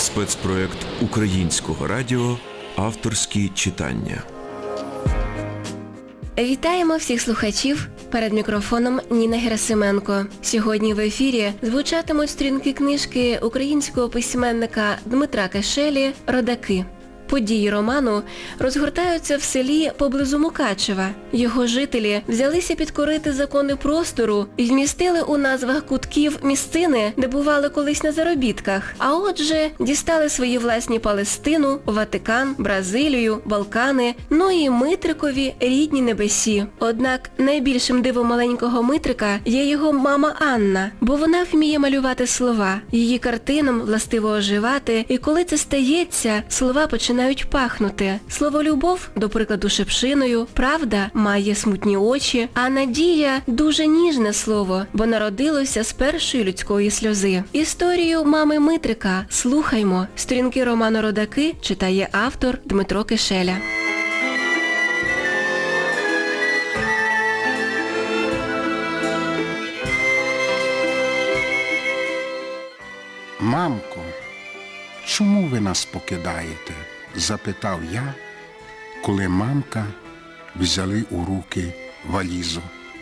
Спецпроект Українського радіо «Авторські читання». Вітаємо всіх слухачів. Перед мікрофоном Ніна Герасименко. Сьогодні в ефірі звучатимуть сторінки книжки українського письменника Дмитра Кешелі «Родаки». Події роману розгортаються в селі поблизу Мукачева. Його жителі взялися підкорити закони простору і вмістили у назвах кутків місцини, де бували колись на заробітках. А отже, дістали свої власні Палестину, Ватикан, Бразилію, Балкани, ну і Митрикові рідні небесі. Однак найбільшим дивом маленького Митрика є його мама Анна, бо вона вміє малювати слова. Її картинам властиво оживати, і коли це стається, слова починають пахнути. Слово «любов», до прикладу, шипшиною, правда має смутні очі, а надія – дуже ніжне слово, бо народилося з першої людської сльози. Історію мами Митрика слухаймо. Сторінки роману «Родаки» читає автор Дмитро Кешеля. «Мамко, чому ви нас покидаєте?» – запитав я, коли мамка взяли у руки валізу.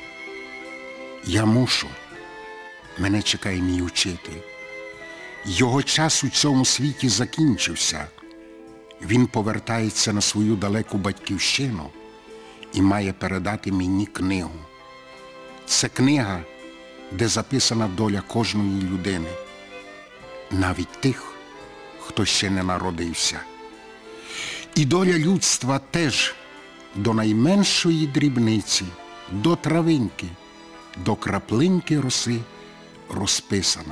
«Я мушу. Мене чекає мій учитель. Його час у цьому світі закінчився. Він повертається на свою далеку батьківщину і має передати мені книгу. Це книга, де записана доля кожної людини, навіть тих, хто ще не народився. І доля людства теж до найменшої дрібниці, до травинки, до краплинки роси розписана.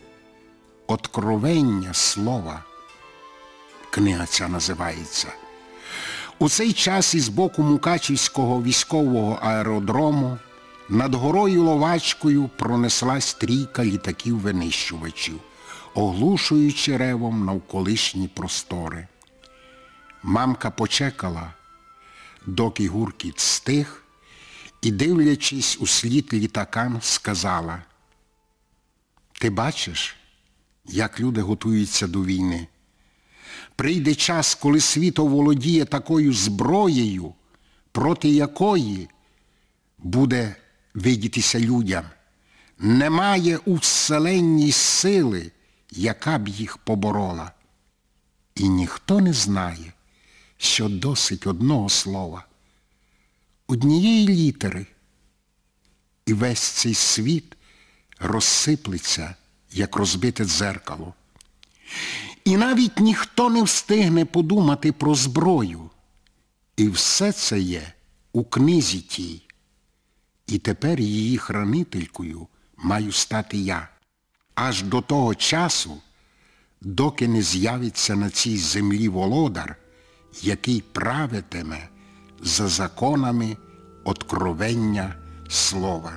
«Откровення слова» книга ця називається. У цей час із боку Мукачівського військового аеродрому над горою Ловачкою пронеслась трійка літаків-винищувачів, оглушуючи ревом навколишні простори. Мамка почекала, доки гуркіт стих, і, дивлячись услід літакам, сказала: «Ти бачиш, як люди готуються до війни? Прийде час, коли світ оволодіє такою зброєю, проти якої буде видітися людям. Немає у вселенній сили, яка б їх поборола. І ніхто не знає, що досить одного слова, однієї літери, і весь цей світ розсиплеться, як розбите дзеркало. І навіть ніхто не встигне подумати про зброю. І все це є у книзі тій. І тепер її хранителькою маю стати я. Аж до того часу, доки не з'явиться на цій землі володар, який правитиме за законами откровення слова».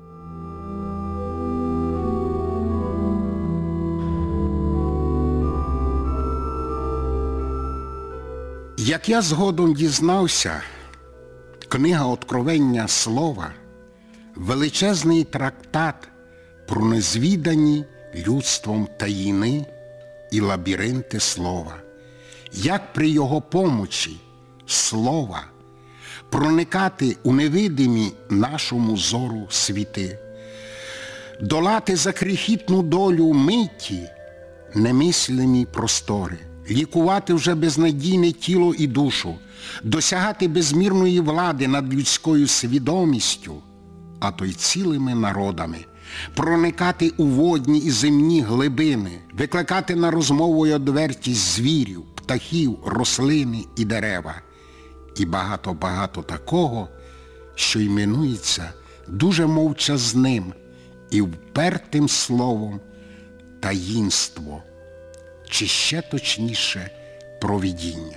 Як я згодом дізнався, книга «Откровення слова» – величезний трактат про незвідані людством таїни і лабіринти слова. Як при його помочі слова проникати у невидимі нашому зору світи, долати за крихітну долю миті немислимі простори, лікувати вже безнадійне тіло і душу, досягати безмірної влади над людською свідомістю, а то й цілими народами, проникати у водні і земні глибини, викликати на розмову й одвертість звірів, птахів, рослини і дерева. І багато-багато такого, що іменується дуже мовчазним і впертим словом таїнство, чи ще точніше провидіння.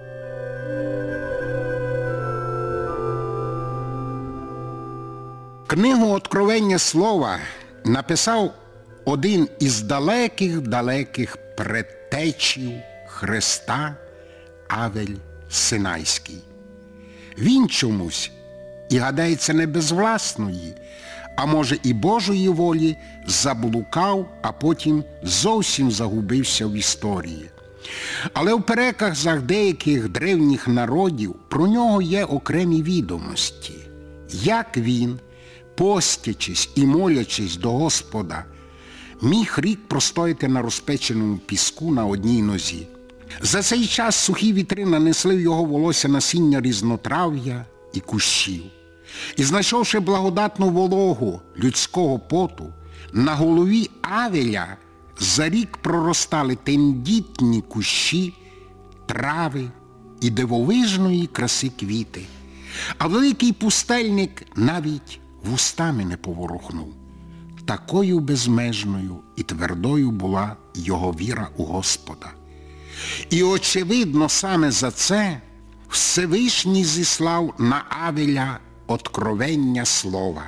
Книгу «Откровення слова» написав один із далеких предтечів Христа Авель Синайський. Він чомусь, і гадається не без власної, а може і Божої волі, заблукав, а потім зовсім загубився в історії. Але в переказах деяких древніх народів про нього є окремі відомості. Як він, постячись і молячись до Господа, міг рік простояти на розпеченому піску на одній нозі. За цей час сухі вітри нанесли в його волосся насіння різнотрав'я і кущів. І знайшовши благодатну вологу людського поту, на голові Авеля за рік проростали тендітні кущі, трави і дивовижної краси квіти. А великий пустельник навіть вустами не поворухнув. Такою безмежною і твердою була його віра у Господа. І, очевидно, саме за це Всевишній зіслав на Авеля откровення слова.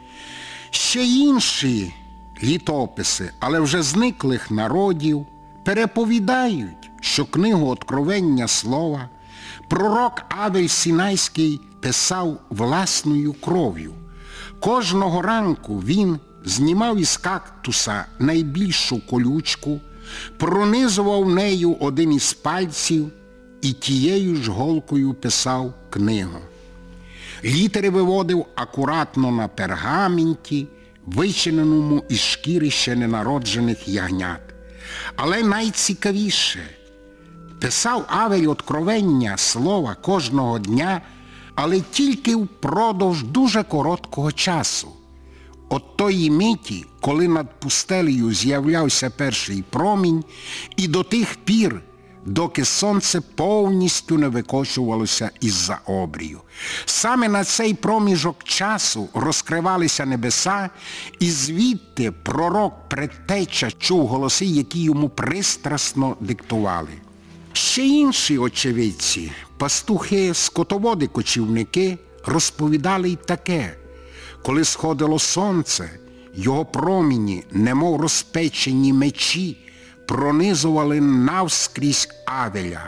Ще інші літописи, але вже зниклих народів, переповідають, що книгу откровення слова пророк Авель Сінайський писав власною кров'ю. Кожного ранку він знімав із кактуса найбільшу колючку, пронизував нею один із пальців і тією ж голкою писав книгу. Літери виводив акуратно на пергаменті, вичиненому із шкіри ще ненароджених ягнят. Але найцікавіше, писав Авель откровення слова кожного дня, але тільки впродовж дуже короткого часу. От тої миті, коли над пустелею з'являвся перший промінь, і до тих пір, доки сонце повністю не викочувалося із-за обрію. Саме на цей проміжок часу розкривалися небеса, і звідти пророк-предтеча чув голоси, які йому пристрасно диктували. Ще інші очевидці, пастухи, скотоводи-кочівники, розповідали й таке: коли сходило сонце, його проміні, немов розпечені мечі, пронизували навскрізь Авеля.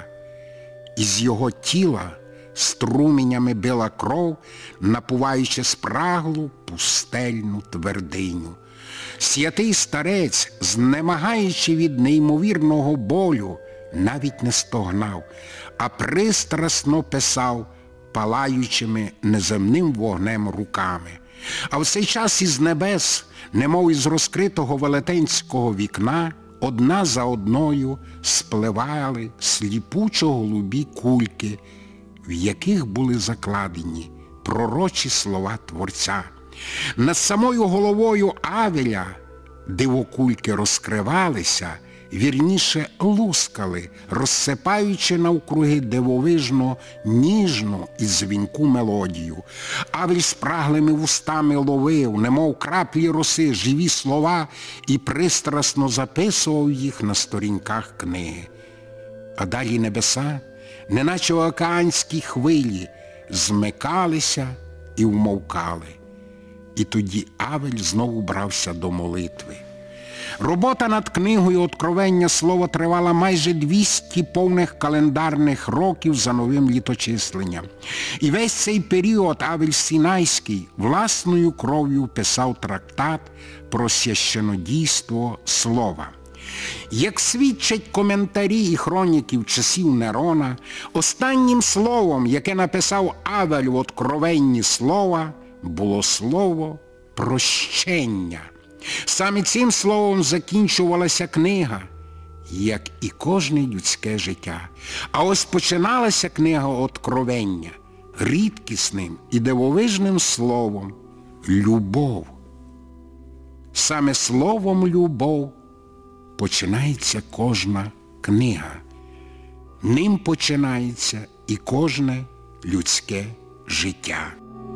Із його тіла струменями била кров, напуваючи спраглу пустельну твердиню. Святий старець, знемагаючи від неймовірного болю, навіть не стогнав, а пристрасно писав палаючими неземним вогнем руками. А в цей час із небес, немов із розкритого велетенського вікна, одна за одною спливали сліпучо-голубі кульки, в яких були закладені пророчі слова Творця. Над самою головою Авеля дивокульки розкривалися, вірніше лускали, розсипаючи навкруги дивовижно ніжну і дзвінку мелодію. Авель спраглими вустами ловив, немов краплі роси, живі слова і пристрасно записував їх на сторінках книги. А далі небеса, неначе океанські хвилі, змикалися і вмовкали. І тоді Авель знову брався до молитви. Робота над книгою «Откровення слова» тривала майже 200 повних календарних років за новим літочисленням. І весь цей період Авель Сінайський власною кров'ю писав трактат про священодійство слова. Як свідчать коментарі і хроніків часів Нерона, останнім словом, яке написав Авель в «Откровенні слова», було слово «прощення». Саме цим словом закінчувалася книга, як і кожне людське життя. А ось починалася книга «Откровення» рідкісним і дивовижним словом «любов». Саме словом «любов» починається кожна книга. Ним починається і кожне людське життя.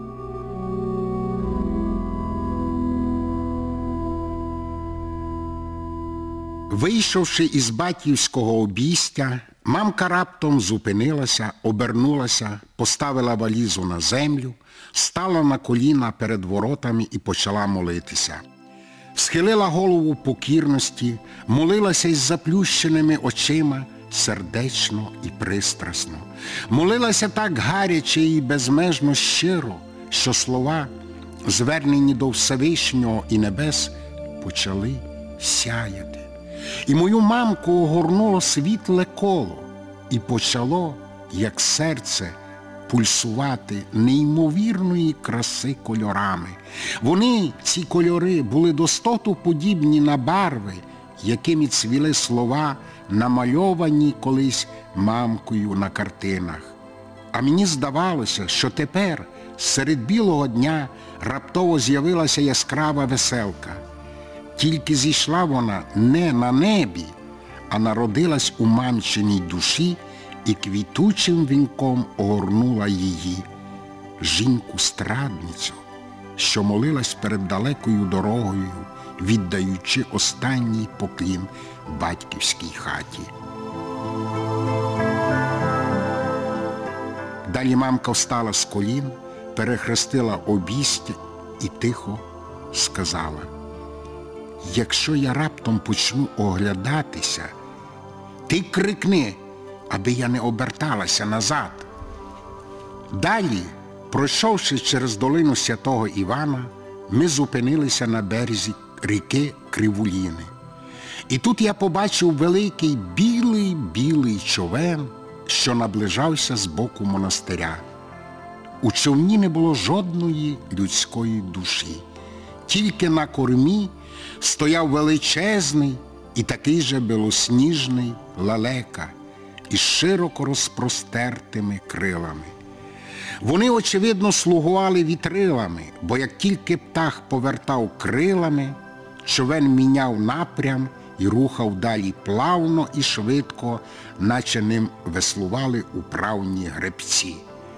Вийшовши із батьківського обійстя, мамка раптом зупинилася, обернулася, поставила валізу на землю, стала на коліна перед воротами і почала молитися. Схилила голову в покірності, молилася із заплющеними очима, сердечно і пристрасно. Молилася так гаряче і безмежно щиро, що слова звернені до Всевишнього і небес, почали сяяти. І мою мамку огорнуло світле коло, і почало, як серце, пульсувати неймовірної краси кольорами. Вони, ці кольори, були достоту подібні на барви, якими цвіли слова, намальовані колись мамкою на картинах. А мені здавалося, що тепер, серед білого дня, раптово з'явилася яскрава веселка. Тільки зійшла вона не на небі, а народилась у мамчиній душі і квітучим вінком огорнула її, жінку-страдницю, що молилась перед далекою дорогою, віддаючи останній поклін батьківській хаті. Далі мамка встала з колін, перехрестила обійстя і тихо сказала: «Якщо я раптом почну оглядатися, ти крикни, аби я не оберталася назад». Далі, пройшовши через долину Святого Івана, ми зупинилися на березі ріки Кривуліни. І тут я побачив великий білий човен, що наближався з боку монастиря. У човні не було жодної людської душі. Тільки на кормі стояв величезний і такий же білосніжний лелека із широко розпростертими крилами. Вони, очевидно, слугували вітрилами, бо як тільки птах повертав крилами, човен міняв напрям і рухав далі плавно і швидко, наче ним веслували управні гребці.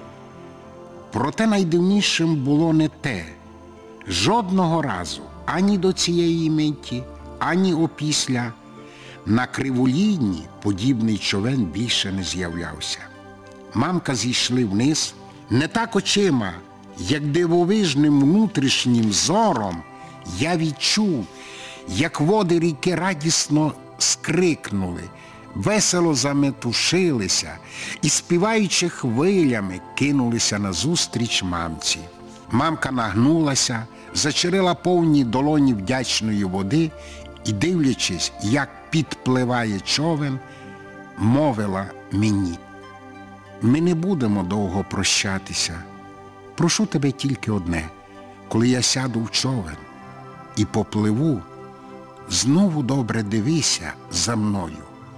Проте найдивнішим було не те. Жодного разу, ані до цієї миті, ані опісля, на Кривуліні подібний човен більше не з'являвся. Мамка зійшли вниз, не так очима, як дивовижним внутрішнім зором я відчув, як води ріки радісно скрикнули, весело заметушилися і, співаючи хвилями, кинулися назустріч мамці. Мамка нагнулася, зачерила повні долоні вдячної води і, дивлячись, як підпливає човен, мовила мені: «Ми не будемо довго прощатися. Прошу тебе тільки одне: коли я сяду в човен і попливу, знову добре дивися за мною.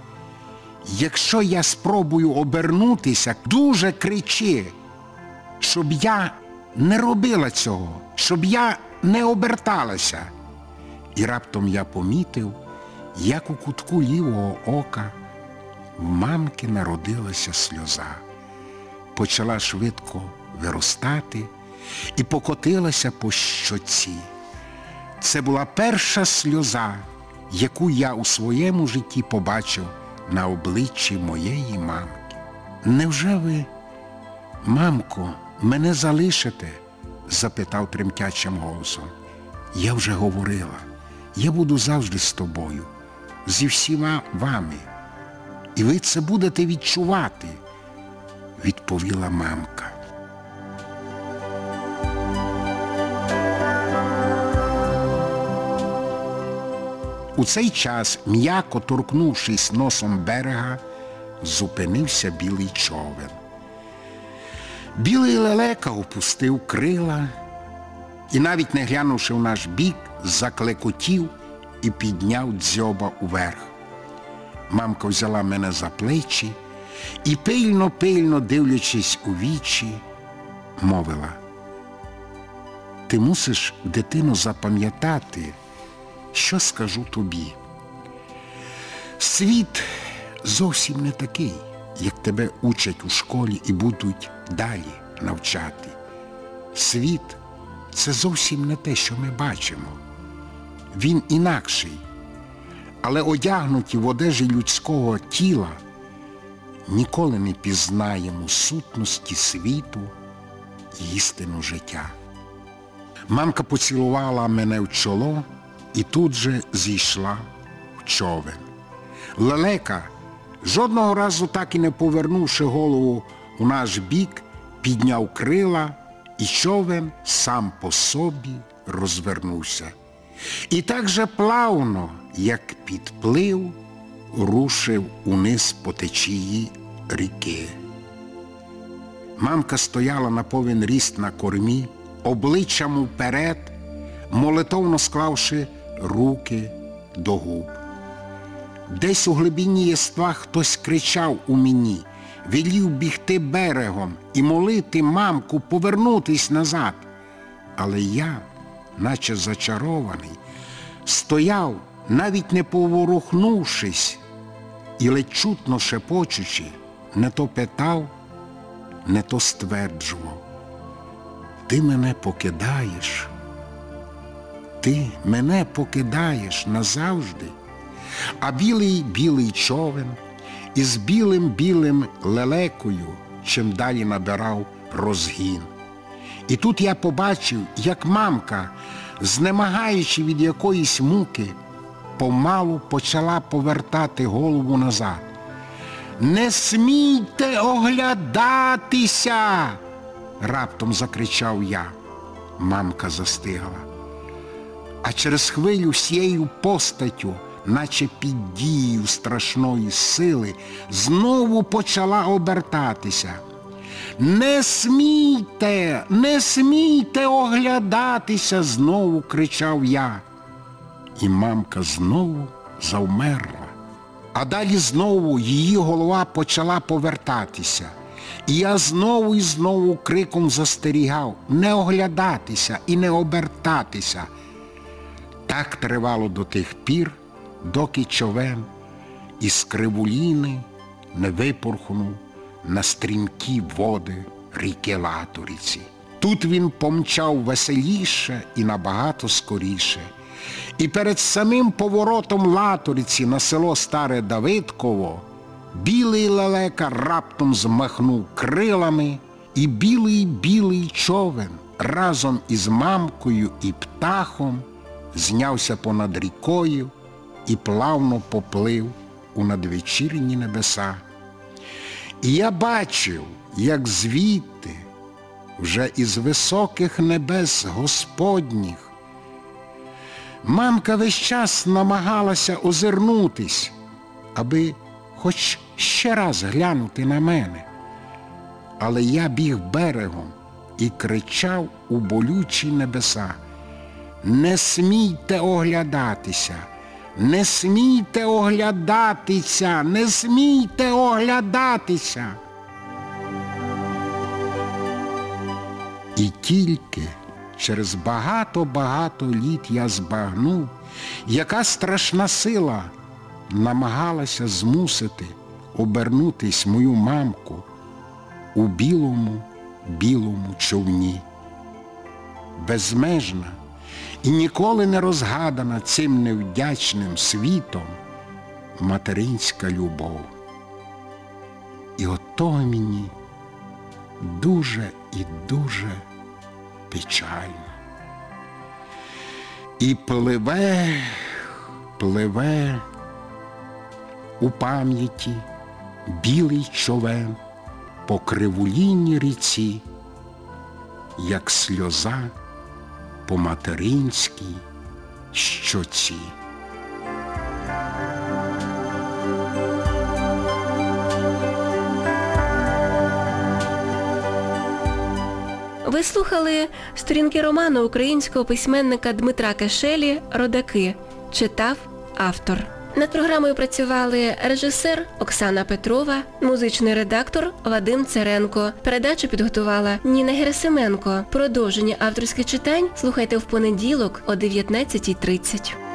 Якщо я спробую обернутися, дуже кричи, щоб я не робила цього, щоб я не оберталася». І раптом я помітив, як у кутку лівого ока в мамки народилася сльоза. Почала швидко виростати і покотилася по щоці. Це була перша сльоза, яку я у своєму житті побачив на обличчі моєї мамки. «Невже ви, мамко, мене залишите?» – запитав тремтячим голосом. «Я вже говорила, я буду завжди з тобою, зі всіма вами, і ви це будете відчувати», – відповіла мамка. У цей час, м'яко торкнувшись носом берега, зупинився білий човен. Білий лелека опустив крила і, навіть не глянувши в наш бік, заклекотів і підняв дзьоба уверх. Мамка взяла мене за плечі і, пильно дивлячись у вічі, мовила: «Ти мусиш, дитино, запам'ятати, що скажу тобі. Світ зовсім не такий, як тебе учать у школі і будуть далі навчати. Світ – це зовсім не те, що ми бачимо. Він інакший, але одягнуті в одежі людського тіла ніколи не пізнаємо сутності світу і істину життя». Мамка поцілувала мене в чоло і тут же зійшла в човен. Лелека, жодного разу так і не повернувши голову у наш бік, підняв крила і човен сам по собі розвернувся. І так же плавно, як підплив, рушив униз по течії ріки. Мамка стояла на повен ріст на кормі, обличчям вперед, молитовно склавши руки до губ. Десь у глибині єства хтось кричав у мені, велів бігти берегом і молити мамку повернутись назад. Але я, наче зачарований, стояв, навіть не поворухнувшись, і ледь чутно шепочучи, не то питав, не то стверджував: ти мене покидаєш, ти мене покидаєш назавжди. А білий човен із білим лелекою чим далі набирав розгін. І тут я побачив, як мамка, знемагаючи від якоїсь муки, помалу почала повертати голову назад. «Не смійте оглядатися!» – раптом закричав я. Мамка застигла. А через хвилю всією постаттю, наче під дією страшної сили, знову почала обертатися. «Не смійте оглядатися!» – знову кричав я. І мамка знову завмерла. А далі знову її голова почала повертатися. І я знову і знову криком застерігав не оглядатися і не обертатися. Так тривало до тих пір, доки човен із Кривуліни не випорхнув на стрімкі води ріки Латориці. Тут він помчав веселіше і набагато скоріше. І перед самим поворотом Латориці на село Старе Давидково білий лелека раптом змахнув крилами, і білий човен разом із мамкою і птахом знявся понад рікою і плавно поплив у надвечірні небеса. І я бачив, як звідти, вже із високих небес Господніх, мамка весь час намагалася озирнутись, аби хоч ще раз глянути на мене. Але я біг берегом і кричав у болючі небеса: «Не смійте оглядатися! Не смійте оглядатися! Не смійте оглядатися!» І тільки через багато літ я збагнув, яка страшна сила намагалася змусити обернутись мою мамку у білому човні. Безмежна і ніколи не розгадана цим невдячним світом материнська любов. І ото мені дуже і дуже печально. І пливе у пам'яті білий човен по Кривулінній ріці, як сльоза по материнській щоці. Ви слухали сторінки роману українського письменника Дмитра Кешелі «Родаки». Читав автор. Над програмою працювали режисер Оксана Петрова, музичний редактор Вадим Церенко. Передачу підготувала Ніна Герасименко. Продовження авторських читань слухайте в понеділок о 19:30.